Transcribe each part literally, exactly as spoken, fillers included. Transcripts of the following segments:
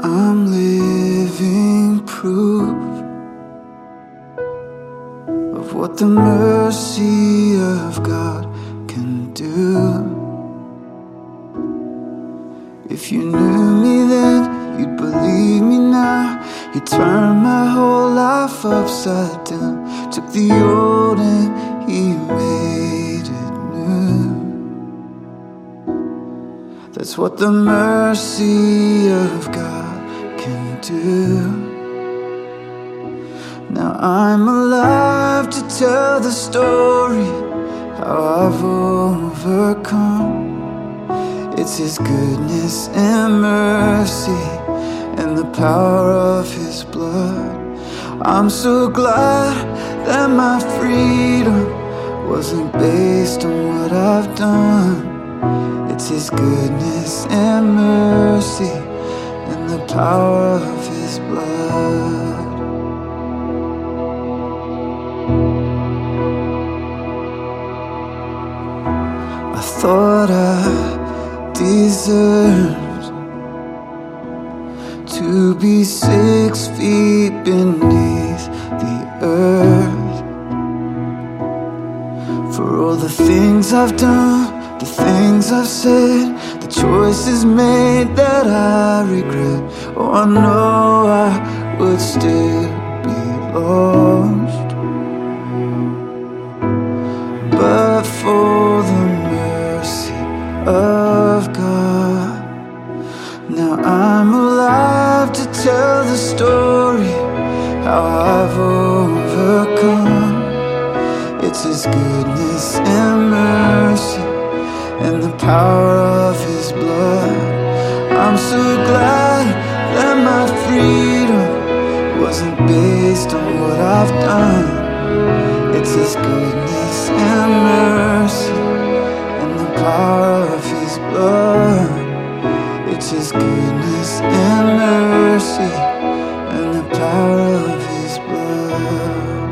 I'm living proof of what the mercy of God can do. If you knew me then, you'd believe me now. He turned my whole life upside down, took the old and He made it new. That's what the mercy of God can do. Now I'm alive to tell the story, how I've overcome. It's His goodness and mercy and the power of His blood. I'm so glad that my freedom wasn't based on what I've done. It's His goodness and mercy and the power of His blood. I thought I deserved to be six feet beneath the earth, for all the things I've done, the things I've said, the choices made that I regret. Oh, I know I would still be lost, but for the mercy of God, now I'm alive to tell the story, how I've overcome. It's His goodness and mercy and the power of His blood. I'm so glad that my freedom wasn't based on what I've done. It's His goodness and mercy and the power of His blood. It's His goodness and mercy and the power of His blood.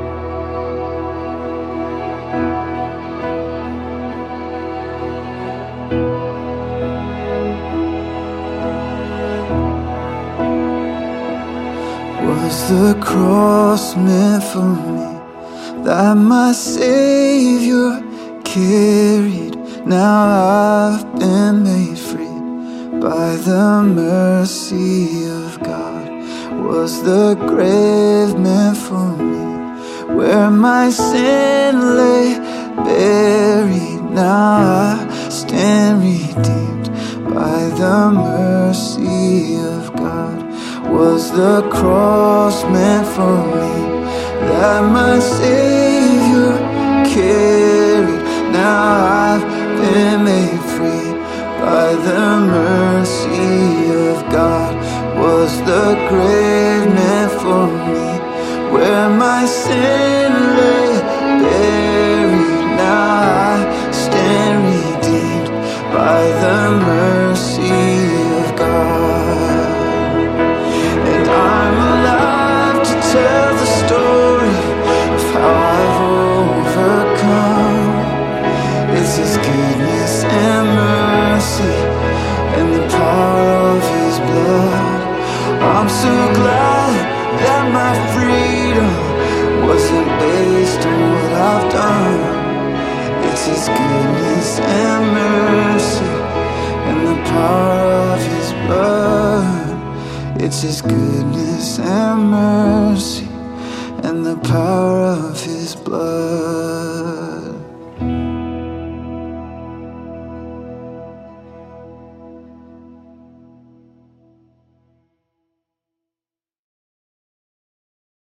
Was the cross meant for me, that my Savior carried? Now I've been made free by the mercy of God. Was the grave meant for me, where my sin lay buried? Now I stand redeemed by the mercy of God. Was the cross meant for me, that my Savior carried? Now I've been made free by the mercy of God. Was the grave meant for me, where my sin lay buried? Now I stand redeemed by the mercy of God. And I'm alive to tell the story of how I've overcome. It's His goodness and mercy and the power of His blood. I'm so glad that my freedom wasn't based on what I've done. It's His goodness and mercy and the power of His blood. It's His goodness and mercy and the power of His blood.